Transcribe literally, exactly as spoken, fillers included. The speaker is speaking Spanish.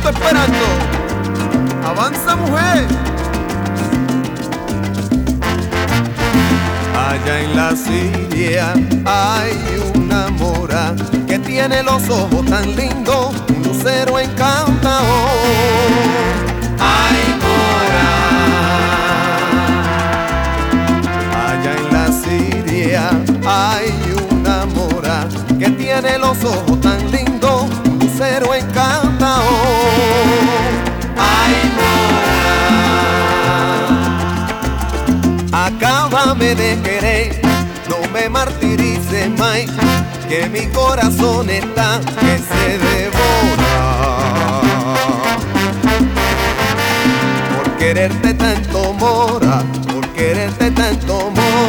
tanto esperando. Avanza, mujer. Allá en la Siria hay una mora que tiene los ojos tan lindos, un lucero encantador. Ay, mora. Allá en la Siria hay una mora que tiene los ojos tan lindos, un lucero encantador. Ay, mora, acábame de querer, no me martirices más, que mi corazón está que se devora. Por quererte tanto, mora, por quererte tanto, mora.